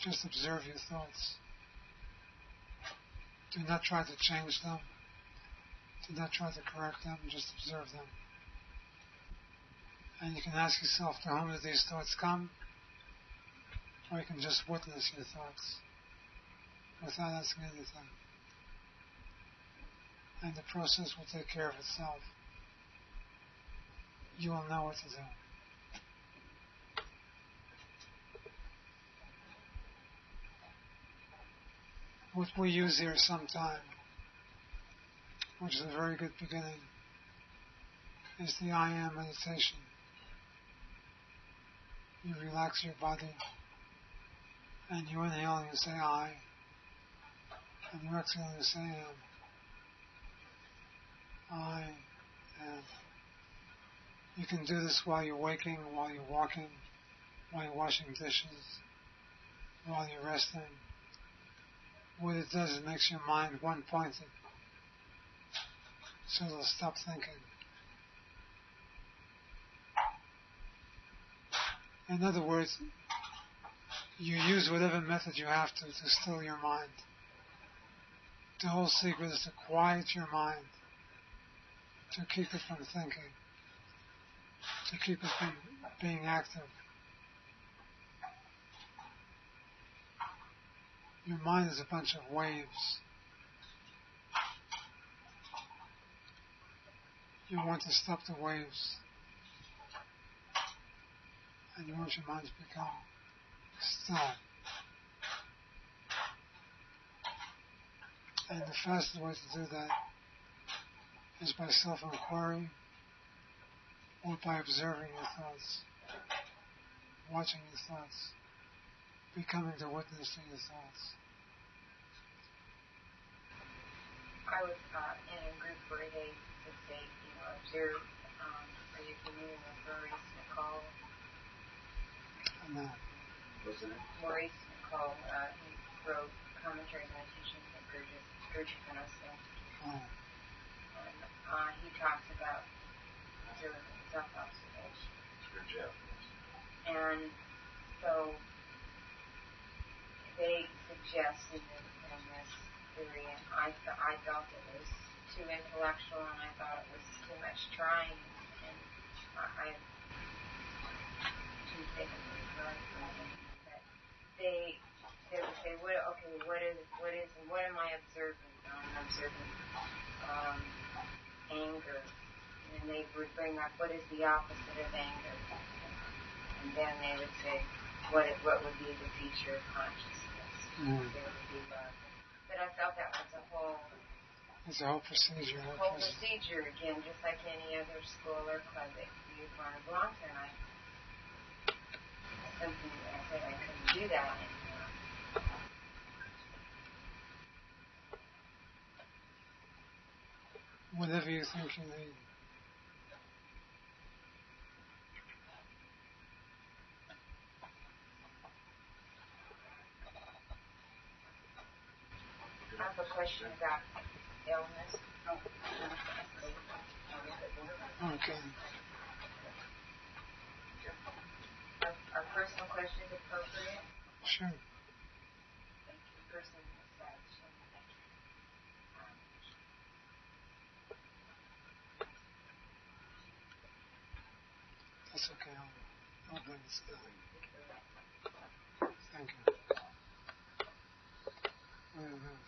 Just observe your thoughts. Do not try to change them. Do not try to correct them. Just observe them. And you can ask yourself, to whom do these thoughts come? Or you can just witness your thoughts without asking anything. And the process will take care of itself. You will know what to do. What we use here sometime, which is a very good beginning, is the I Am meditation. You relax your body, and you inhale and you say I, and you exhale and you say Am. I am. You can do this while you're waking, while you're walking, while you're washing dishes, while you're resting. What it does is it makes your mind one-pointed, so it'll stop thinking. In other words, you use whatever method you have to still your mind. The whole secret is to quiet your mind, to keep it from thinking, to keep it from being active. Your mind is a bunch of waves. You want to stop the waves. And you want your mind to become still. And the fastest way to do that is by self-inquiry or by observing your thoughts, watching your thoughts, becoming the witness to your thoughts. I was in a group where they would say, observe. Are you familiar with Maurice Nicole? No. What's the name? Maurice Nicole. He wrote commentaries on the teachings of Gurdjieff and Osset. Oh. And he talks about observing, self-observation. Gurdjieff. And so they suggest in this theory, and I felt it was too intellectual, and I thought it was too much trying, and I didn't think it was right for me. But they would say, what am I observing? I'm observing anger, and they would bring up what is the opposite of anger, and then they would say, what would be the feature of consciousness? There would be love. But I felt that was a whole procedure. Procedure again, just like any other school or club that you'd want to belong to. And something I said I couldn't do that anymore. Whatever you think you need. I have a question about illness. Okay. A personal question is appropriate? Sure. Thank you. Person massage. Thank you. That's okay. I'll bring this down. Thank you. Very nice.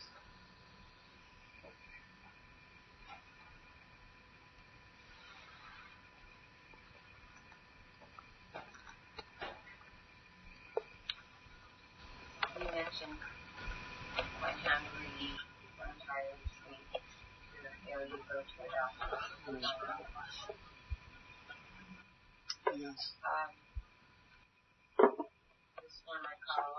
You mentioned when hungry, when tired, sleep, you go to a doctor. Yes. This one I call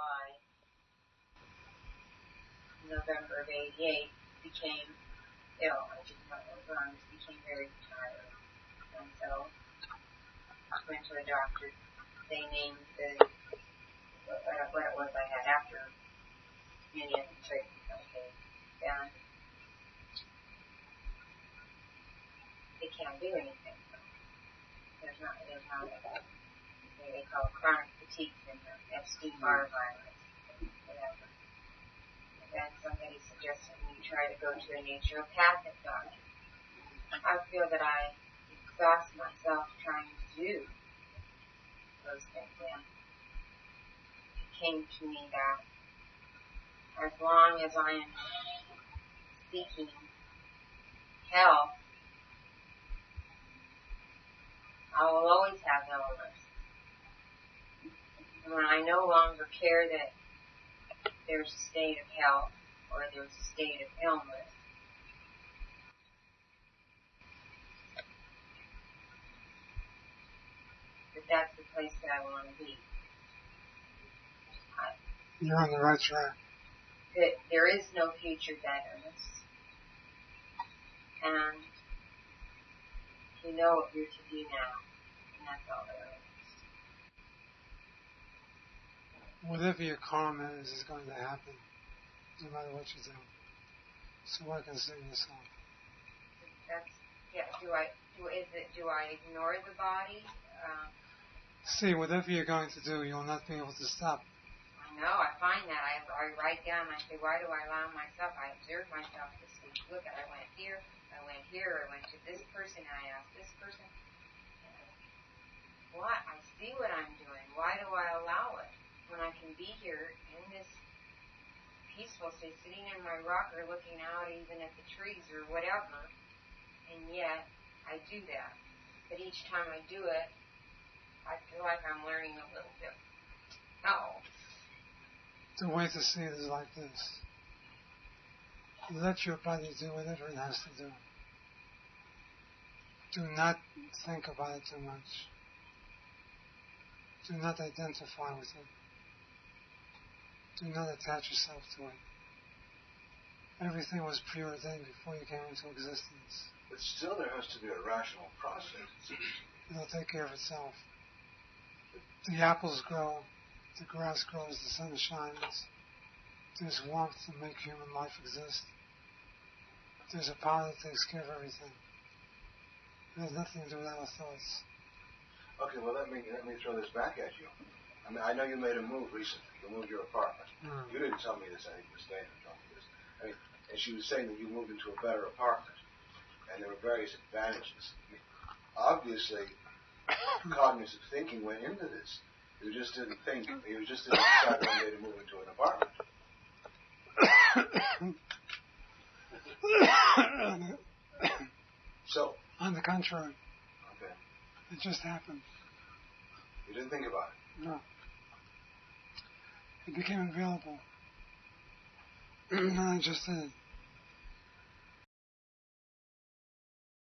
November of '88, became ill. I didn't know what was wrong. I became very tired. And so I went to a doctor. They named what it was I had after many of the treatments. Okay. And they can't do anything. There's not they call it chronic fatigue syndrome, FDR virus. whatever. And then somebody suggested me try to go to a naturopathic doctor. I feel that I exhaust myself trying to do those things, and it came to me that as long as I am seeking health, I will always have illness. And when I no longer care that there's a state of health or there's a state of illness, that's the place that I want to be. You're on the right track. That there is no future betterness. And you know what you're to do now. And that's all there is. Whatever your karma is going to happen, no matter what you do. So I can sing this song. That's, yeah, do I ignore the body? See, whatever you're going to do, you'll not be able to stop. I know, I find that. I write down, I say, why do I allow myself? I observe myself this week. Look, I went here, I went to this person, and I asked this person. What? I see what I'm doing. Why do I allow it? When I can be here in this peaceful state, sitting in my rocker, looking out even at the trees or whatever, and yet I do that. But each time I do it, I feel like I'm learning a little bit. No. The way to see it is like this. Let your body do whatever it has to do. Do not think about it too much. Do not identify with it. Do not attach yourself to it. Everything was preordained before you came into existence. But still there has to be a rational process. It'll take care of itself. The apples grow, the grass grows, the sun shines. There's warmth to make human life exist. There's a power that takes care of everything. It has nothing to do with our thoughts. Okay, well let me throw this back at you. I mean, I know you made a move recently. You moved your apartment. You didn't tell me this. I think Miss Dana told me this. I mean, and she was saying that you moved into a better apartment, and there were various advantages. I mean, obviously, cognitive thinking went into this. You just didn't think. You just didn't decide one day to move into an apartment. So. On the contrary. Okay. It just happened. You didn't think about it? No. It became available. And I just did it.